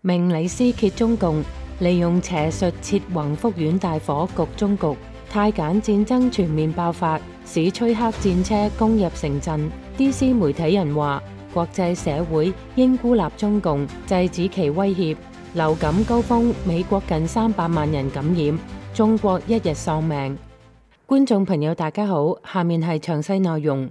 明里斯揭中共利用邪術設宏福苑大火局中局，太簡戰爭全面爆發，使崔克戰車攻入城鎮。DC 媒體人話，國際社會應孤立中共，制止其威脅。流感高峰，美國近300萬人感染，中國一日喪命。觀眾朋友大家好，下面係詳細內容。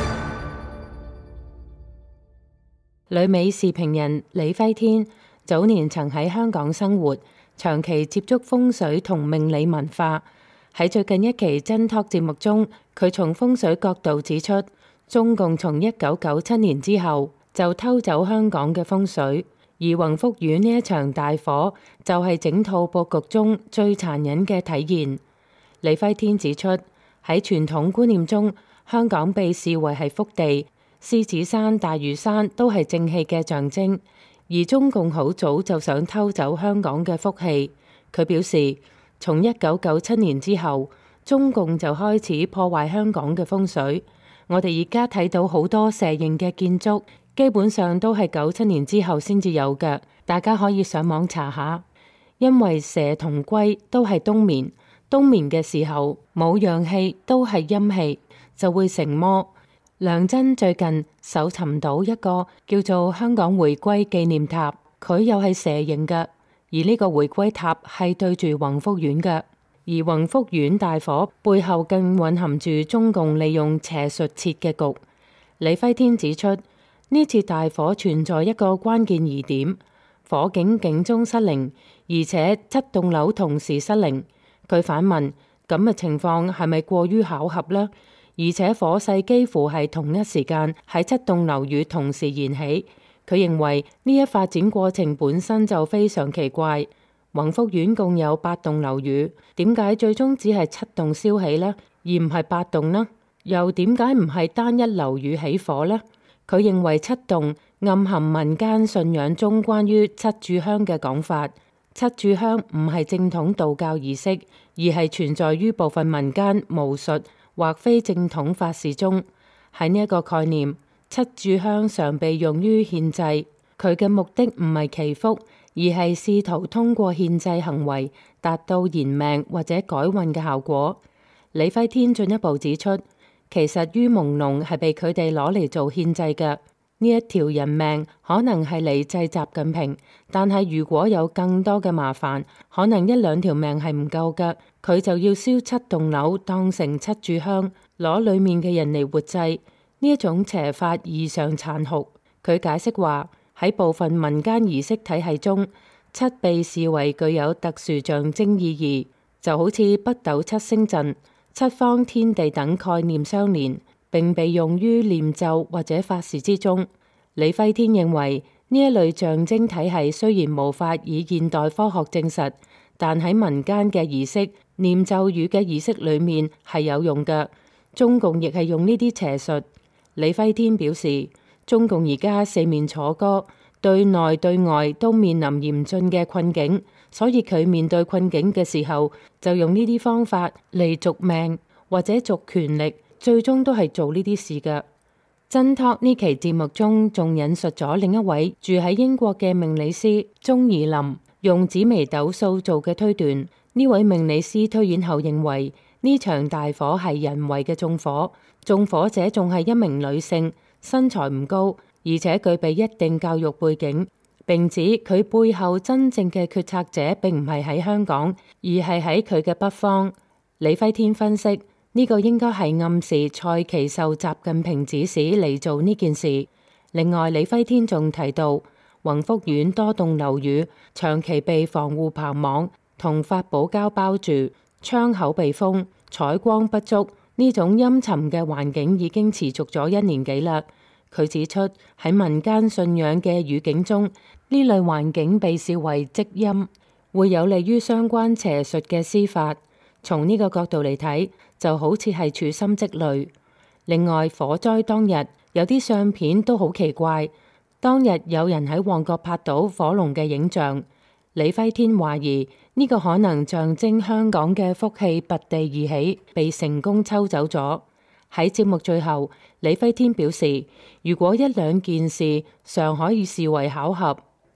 旅美時評人李輝天早年曾喺香港生活，長期接觸風水同命理文化。喺最近一期真 talk 節目中，佢從風水角度指出，中共從1997年之後就偷走香港嘅風水，而宏福苑呢一場大火就係整套佈局中最殘忍嘅體現。李輝天指出，喺傳統觀念中，香港被視為係福地，獅子山、大嶼山都係正氣嘅象徵，而中共好早就想偷走香港嘅福氣。佢表示，從1997年之後，中共就開始破壞香港嘅風水。我哋而家睇到好多蛇形嘅建築，基本上都係97年之後先至有嘅，大家可以上網查下。因為蛇同龜都係冬眠，冬眠嘅時候冇陽氣，都係陰氣，就會成魔。梁真最近搜尋到一個叫做香港回歸紀念塔，佢又係蛇形嘅，而呢個回歸塔係對住宏福苑嘅，而宏福苑大火背後更蘊含住中共利用邪術設嘅局。李輝天指出，呢次大火存在一個關鍵疑點，火警警鐘失靈，而且7棟樓同時失靈。佢反問，咁嘅情況係咪過於巧合呢？而且火勢幾乎係同一時間喺7棟樓宇同時燃起。佢認為呢一發展過程本身就非常奇怪。宏福苑共有8棟樓宇，點解最終只係7棟燒起呢？而唔係8棟呢？又點解唔係單一樓宇起火呢？佢認為7棟暗含民間信仰中關於7炷香嘅講法。7炷香唔係正統道教儀式，而係存在於部分民間巫術或非正統法事中。喺呢一個概念，7炷香常被用於獻祭，佢嘅目的唔係祈福，而係試圖通過獻祭行為達到延命或者改運嘅效果。李輝天進一步指出，其實於朦朧係被佢哋攞嚟做獻祭嘅。呢一條人命可能係嚟祭習近平，但係如果有更多嘅麻煩，可能1-2條命係唔夠嘅，佢就要燒7棟樓當成7炷香，攞裏面嘅人嚟活祭。呢一種邪法異常殘酷。佢解釋話，喺部分民間儀式體系中，7被視為具有特殊象徵意義，就好似北斗7星陣、7方天地等概念相連，並被用於念咒或者法事之中。李輝天認為，呢一類象徵體系雖然無法以現代科學證實，但喺民間嘅儀式、念咒語嘅儀式裏面係有用嘅。中共亦係用呢啲邪術。李輝天表示，中共而家四面楚歌，對內對外都面臨嚴峻嘅困境，所以佢面對困境嘅時候，就用呢啲方法嚟續命或者續權力，最終都係做呢啲事嘅。真 talk 呢期節目中仲引述咗另一位住喺英國嘅命理師鍾怡林用紫微斗數做嘅推斷。呢位命理師推演後認為，呢場大火係人為嘅縱火，縱火者仲係一名女性，身材唔高，而且具備一定教育背景。並指佢背後真正嘅決策者並唔係喺香港，而係喺佢嘅北方。李輝天分析，呢個應該係暗示蔡奇受習近平指使嚟做呢件事。另外，李輝天仲提到，宏福苑多棟樓宇長期被防護棚網同發泡膠包住，窗口被封，採光不足，呢種陰沉嘅環境已經持續咗1年幾啦。佢指出，喺民間信仰嘅語境中，呢類環境被視為積陰，會有利於相關邪術嘅施法。從呢個角度嚟睇，就好似係處心積慮。另外，火災當日有啲相片都好奇怪，當日有人喺旺角拍到火龍嘅影像。李輝天懷疑呢個可能象徵香港嘅福氣拔地而起，被成功抽走咗。喺節目最後，李輝天表示，如果1-2件事尚可以視為巧合，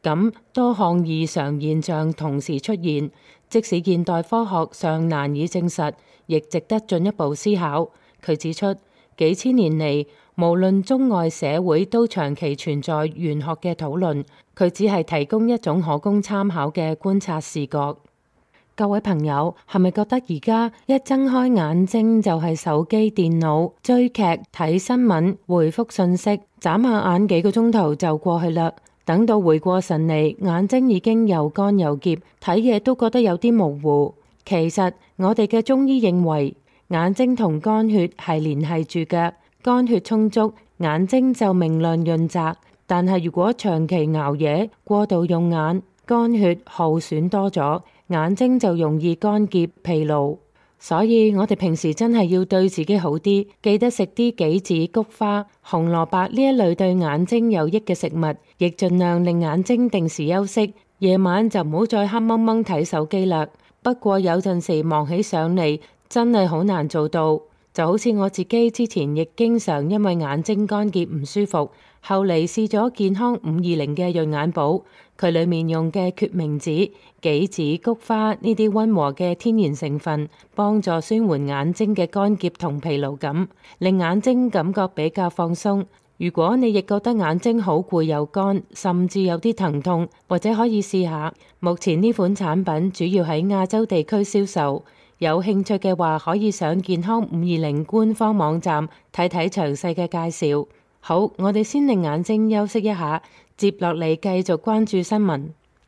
咁多項異常現象同時出現，即使現代科學尚難以證實，亦值得進一步思考。佢指出，幾千年嚟，無論中外社會都長期存在玄學嘅討論，佢只係提供一種可供參考嘅觀察視角。各位朋友，係咪覺得而家一睜開眼睛就係手機、電腦、追劇、睇新聞、回覆信息，眨下眼幾個鐘頭就過去啦？等到回過神嚟，眼睛已經又乾又澀，睇嘢都覺得有啲模糊。其實我哋嘅中醫認為，眼睛同肝血係聯繫住嘅，肝血充足，眼睛就明亮潤澤。但係如果長期熬夜、過度用眼，肝血耗損多咗，眼睛就容易乾澀疲勞。所以我哋平時真係要對自己好啲，記得食啲杞子、菊花、紅蘿蔔呢一類對眼睛有益嘅食物，亦盡量令眼睛定時休息。夜晚就唔好再黑掹掹睇手機啦。不過有陣時忙起上嚟，真係好難做到。就好似我自己之前亦經常因為眼睛乾澀唔舒服，後嚟試咗健康520嘅潤眼寶，佢裡面用嘅決明子、杞子、菊花呢啲溫和嘅天然成分，幫助舒緩眼睛嘅乾澀同疲勞感，令眼睛感覺比較放鬆。如果你亦覺得眼睛好攰又乾，甚至有啲疼痛，或者可以試下。目前呢款產品主要喺亞洲地區銷售。有興趣嘅話，可以上健康520官方網站睇睇詳細嘅介紹。好，我哋先令眼睛休息一下，接落嚟繼續關注新聞。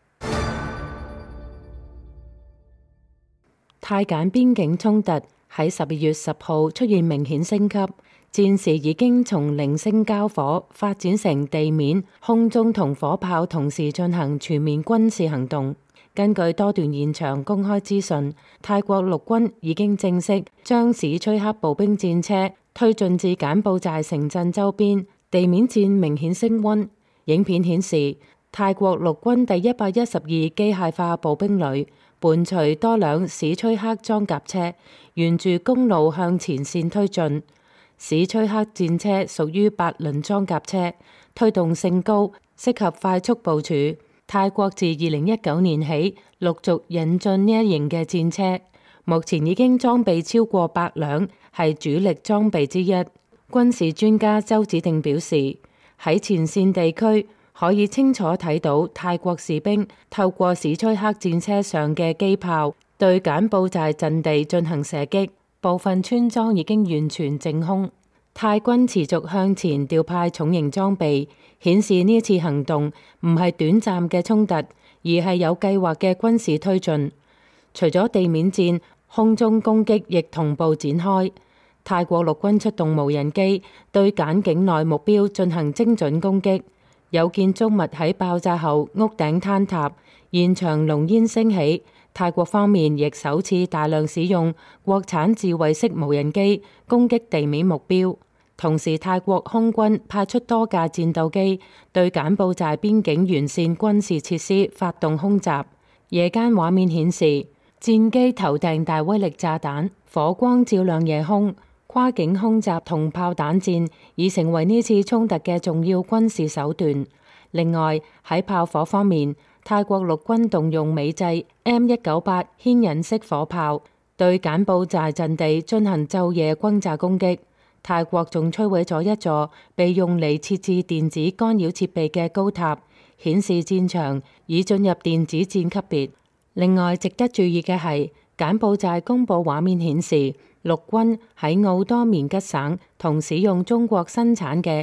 泰柬邊境衝突喺12月10號出現明顯升級，戰事已經從零星交火發展成地面、空中同火炮同時進行全面軍事行動。根據多段現場公開資訊，泰國陸軍已經正式將史崔克步兵戰車推進至柬埔寨城鎮周邊，地面戰明顯升溫。影片顯示，泰國陸軍第112機械化步兵旅伴隨多輛史崔克裝甲車，沿住公路向前線推進。史崔克戰車屬於8輪裝甲車，推動性高，適合快速部署。泰國自2019年起陸續引進呢一型嘅戰車，目前已經裝備超過100輛，係主力裝備之一。軍事專家周子定表示，喺前線地區可以清楚睇到泰國士兵透過史崔克戰車上嘅機炮對柬埔寨陣地進行射擊，部分村莊已經完全淨空。泰軍持續向前調派重型裝備，顯示呢一次行動唔係短暫嘅衝突，而係有計劃嘅軍事推進。除咗地面戰，空中攻擊亦同步展開。泰國陸軍出動無人機對柬境內目標進行精準攻擊，有建築物喺爆炸後屋頂坍塌，現場濃煙升起。泰國方面亦首次大量使用國產自衛式無人機攻擊地面目標。同時，泰國空軍派出多架戰鬥機對柬埔寨邊境沿線軍事設施發動空襲。夜間畫面顯示，戰機投擲大威力炸彈，火光照亮夜空。跨境空襲同炮彈戰已成為呢次衝突嘅重要軍事手段。另外，喺炮火方面，泰國陸軍動用美製 M198 牽引式火炮對柬埔寨陣地進行晝夜轟炸攻擊。泰國仲摧毀咗一座被用嚟設置電子干擾設備嘅高塔，顯示戰場已進入電子戰級別。另外，值得注意嘅係，柬埔寨公佈畫面顯示，陸軍喺奧多棉吉省同使用中國生產嘅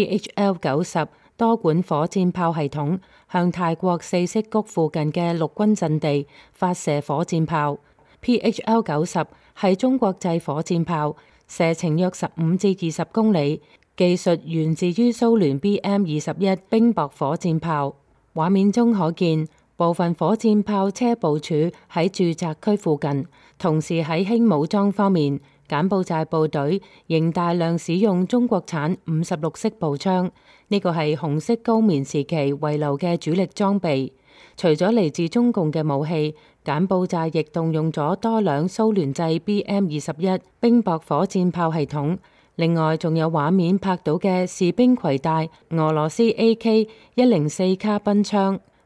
PHL-90多管火箭炮系統，向泰國四色谷附近嘅陸軍陣地發射火箭炮。PHL-90係中國製火箭炮，射程約15至20公里，技術源自於蘇聯 BM-21冰雹火箭炮。畫面中可見部分火箭炮車部署喺住宅區附近，同時喺輕武裝方面，柬埔寨部隊仍大量使用中國產56式步槍，呢個係紅色高棉時期遺留嘅主力裝備。除咗嚟自中共嘅武器，柬埔寨亦動用咗多輛蘇聯製 BM-21冰雹火箭炮系統。另外，仲有畫面拍到嘅士兵攜帶俄羅斯 AK-104卡賓槍。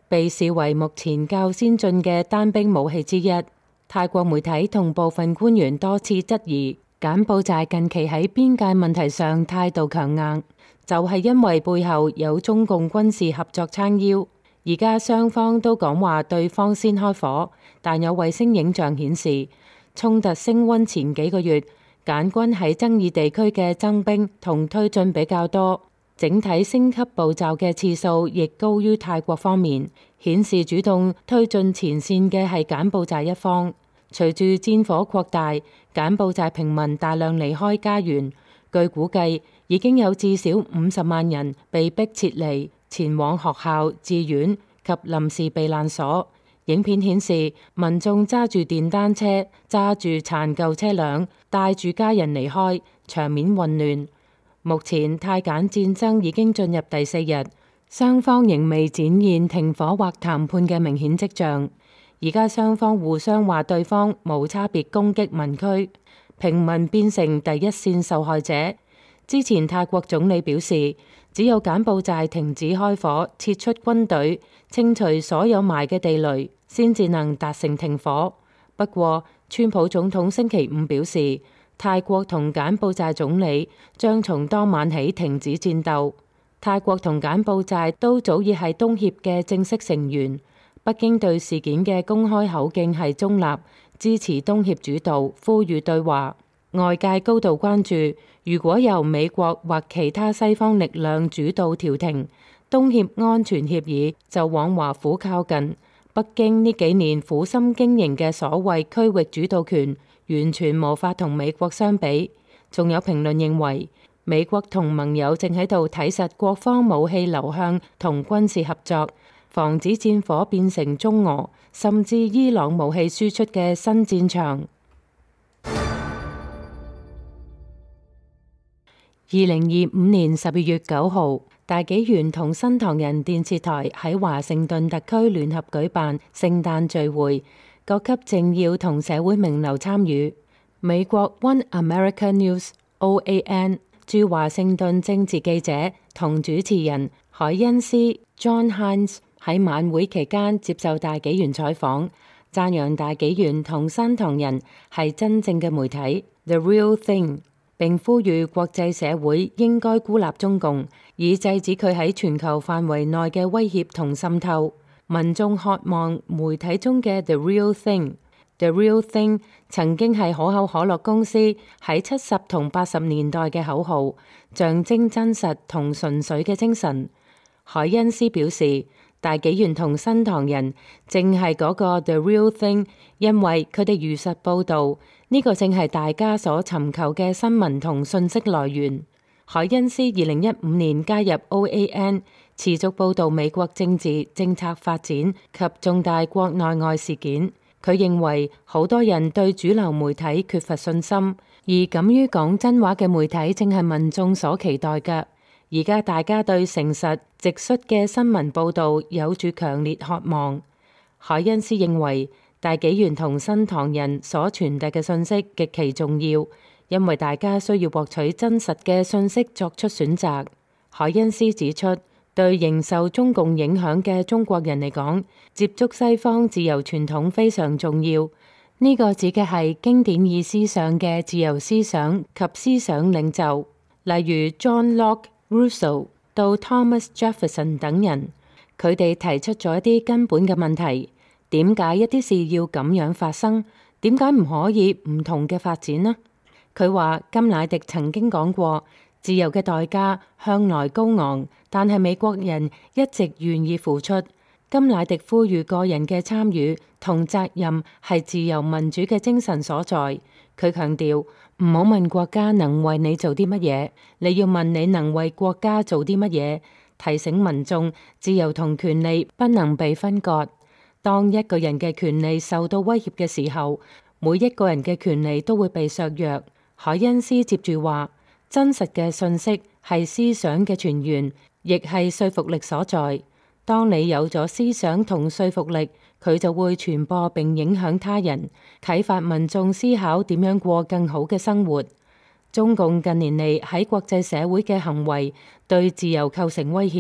被視為目前較先進嘅單兵武器之一。泰國媒體同部分官員多次質疑柬埔寨近期喺邊界問題上態度強硬，就係因為背後有中共軍事合作撐腰。而家雙方都講話對方先開火，但有衛星影像顯示，衝突升溫前幾個月，柬軍喺爭議地區嘅增兵同推進比較多，整體升級步驟嘅次數亦高於泰國方面，顯示主動推進前線嘅係柬埔寨一方。隨住戰火擴大，柬埔寨平民大量離開家園，據估計已經有至少50萬人被迫撤離，前往學校、寺院及臨時避難所。影片顯示民眾揸住電單車、揸住殘舊車輛，帶住家人離開，場面混亂。目前泰柬戰爭已經進入第4日，雙方仍未展現停火或談判嘅明顯跡象。而家雙方互相話對方無差別攻擊民區，平民變成第一線受害者。之前泰國總理表示，只有柬埔寨停止開火、撤出軍隊、清除所有埋嘅地雷，先至能達成停火。不過，川普總統星期5表示，泰國同柬埔寨總理將從當晚起停止戰鬥。泰國同柬埔寨都早已係東協嘅正式成員。北京對事件嘅公開口徑係中立，支持東協主導，呼籲對話。外界高度關注，如果由美國或其他西方力量主導調停，東協安全協議就往華府靠近。北京呢幾年苦心經營嘅所謂區域主導權，完全無法同美國相比。仲有評論認為，美國同盟友正喺度睇實國防武器流向同軍事合作，防止戰火變成中俄甚至伊朗武器輸出嘅新戰場。2025年12月9號，大紀元同新唐人電視台喺華盛頓特區聯合舉辦聖誕聚會，各級政要同社會名流參與。美國 One America News（OAN） 駐華盛頓政治記者同主持人海恩斯 （John Hines）喺晚會期間接受大紀元採訪，讚揚大紀元同新唐人係真正嘅媒體 （The Real Thing），並呼籲國際社會應該孤立中共，以制止佢喺全球範圍內嘅威脅同滲透。民眾渴望媒體中嘅 The Real Thing。The Real Thing 曾經係可口可樂公司喺70同80年代嘅口號，象徵真實同純粹嘅精神。海恩斯表示，大紀元同新唐人正係嗰個 The Real Thing， 因為佢哋如實報導，呢個正係大家所尋求嘅新聞同信息來源。海恩斯2015年加入 OAN， 持續報導美國政治、政策發展及重大國內外事件。佢認為好多人對主流媒體缺乏信心，而敢於講真話嘅媒體正係民眾所期待嘅。而家大家對誠實、直率嘅新聞報導有住強烈渴望。海恩斯認為大紀元同新唐人所傳遞嘅信息極其重要，因為大家需要獲取真實嘅信息作出選擇。海恩斯指出，對仍受中共影響嘅中國人嚟講，接觸西方自由傳統非常重要。呢個指嘅係經典意思上嘅自由思想及思想領袖，例如 John Locke、Rousseau 到 Thomas Jefferson 等人。佢哋提出咗一啲根本嘅問題：點解一啲事要咁樣發生？點解唔可以唔同嘅發展呢？佢話甘迺迪曾經講過，自由嘅代價向來高昂，但係美國人一直願意付出。甘迺迪呼籲個人嘅參與同責任係自由民主嘅精神所在。佢強調唔好問國家能為你做啲乜嘢，你要問你能為國家做啲乜嘢。提醒民眾自由同權利不能被分割。當一個人嘅權利受到威脅嘅時候，每一個人嘅權利都會被削弱。海恩斯接住話，真實嘅信息係思想嘅泉源，亦係說服力所在。當你有咗思想同說服力，佢就會傳播並影響他人，啟發民眾思考點樣過更好嘅生活。中共近年嚟喺國際社會嘅行為對自由構成威脅，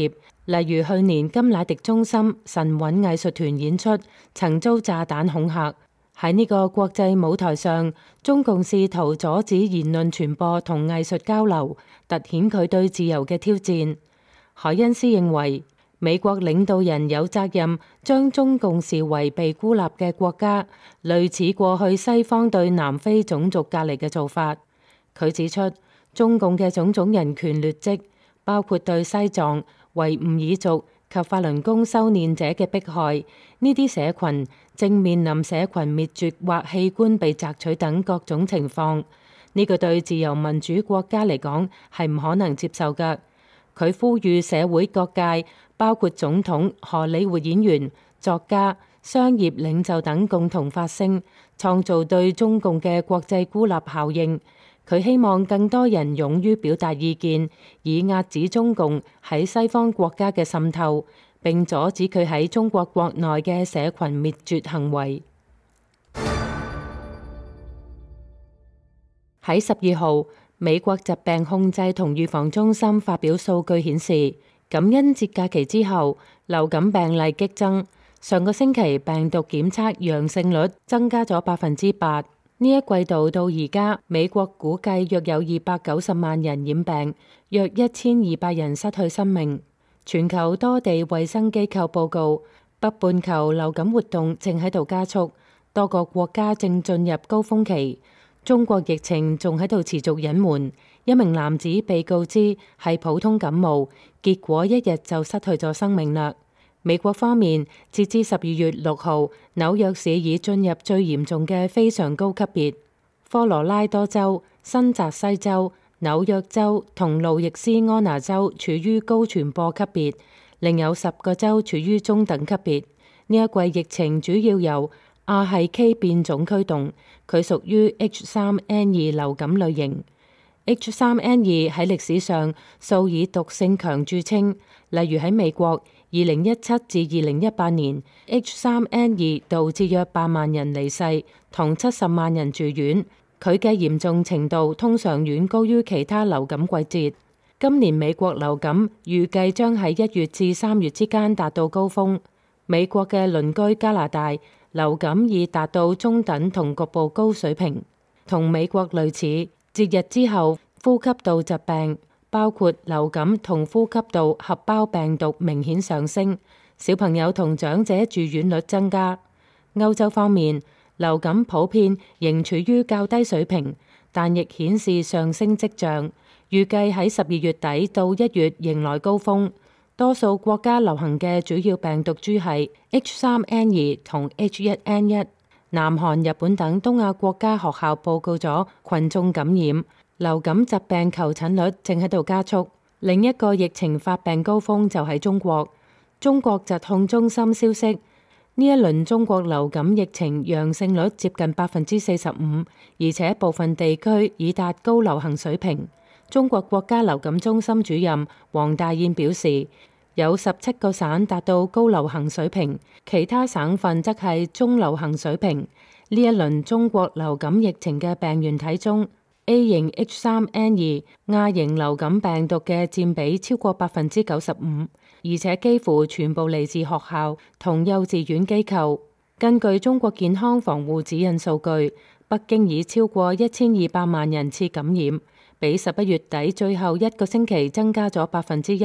例如去年甘迺迪中心神韻藝術團演出曾遭炸彈恐嚇。喺呢個國際舞台上，中共試圖阻止言論傳播同藝術交流，凸顯佢對自由嘅挑戰。海恩斯認為，美國領導人有責任將中共視為被孤立嘅國家，類似過去西方對南非種族隔離嘅做法。佢指出，中共嘅種種人權劣跡，包括對西藏、維吾爾族及法輪功修煉者嘅迫害，呢啲社群正面臨社群滅絕或器官被摘取等各種情況。呢個對自由民主國家嚟講係唔可能接受㗎。佢呼籲社會各界，包括總統、荷里活演員、作家、商業領袖等共同發聲，創造對中共嘅國際孤立效應。佢希望更多人勇於表達意見，以遏止中共喺西方國家嘅滲透，並阻止佢喺中國國內嘅社群滅絕行為。喺12號，美國疾病控制同預防中心發表數據顯示，感恩節假期之後，流感病例激增。上個星期病毒檢測陽性率增加咗8%。呢一季度到而家，美國估計約有290萬人染病，約1200人失去生命。全球多地衛生機構報告，北半球流感活動正喺度加速，多個國家正進入高峰期。中國疫情仲喺度持續隱瞞，一名男子被告知係普通感冒，結果一日就失去咗生命啦。美國方面，截至12月6號，紐約市已進入最嚴重嘅非常高級別，科羅拉多州、新澤西州、紐約州同路易斯安那州處於高傳播級別，另有10個州處於中等級別。呢一季疫情主要由亞系 K 變種驅動，佢屬於 H3N2 流感類型。H3N2 喺歷史上素以毒性強著稱，例如喺美國2017至2018年 H3N2 導致約8萬人離世，同70萬人住院。佢嘅嚴重程度通常遠高於其他流感季節。今年美國流感預計將喺1月至3月之間達到高峰。美國嘅鄰居加拿大流感已達到中等同局部高水平，同美國類似。節日之後，呼吸道疾病包括流感同呼吸道合胞病毒明顯上升，小朋友同長者住院率增加。歐洲方面，流感普遍仍處於較低水平，但亦顯示上升跡象，預計喺12月底到1月迎來高峰。多數國家流行嘅主要病毒株係 H3N2 同 H1N1。南韓、日本等東亞國家學校報告咗群眾感染，流感疾病求診率正喺度加速。另一個疫情發病高峰就喺中國。中國疾控中心消息，呢一輪中國流感疫情陽性率接近45%，而且部分地區已達高流行水平。中國國家流感中心主任黃大燕表示，有17個省達到高流行水平，其他省份則係中流行水平。呢一輪中國流感疫情嘅病原體中， A 型 H3N2 亞型流感病毒嘅佔比超過95%，而且幾乎全部嚟自學校同幼稚園機構。根據中國健康防護指引數據，北京已超過1200萬人次感染，比11月底最後一個星期增加咗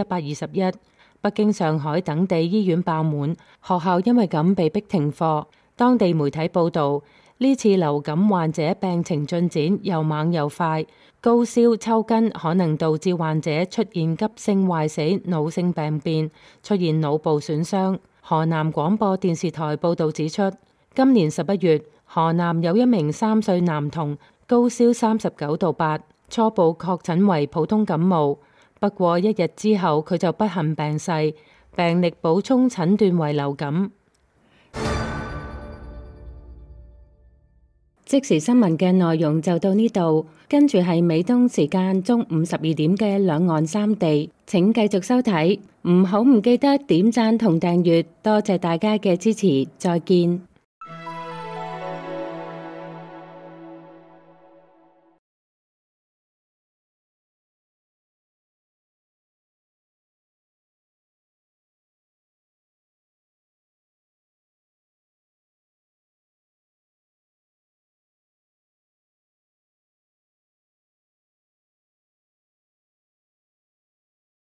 121%。北京、上海等地醫院爆滿，學校因為咁被迫停課。當地媒體報導，呢次流感患者病情進展又猛又快，高燒、抽筋可能導致患者出現急性壞死腦性病變，出現腦部損傷。河南廣播電視台報導指出，今年11月，河南有一名3歲男童高燒39.8度，初步確診為普通感冒。不過1日之後，佢就不幸病逝，病歷補充診斷為流感。即時新聞嘅內容就到呢度，跟住係美東時間中午12點嘅兩岸三地，請繼續收睇，唔記得點讚同訂閱，多謝大家嘅支持，再見。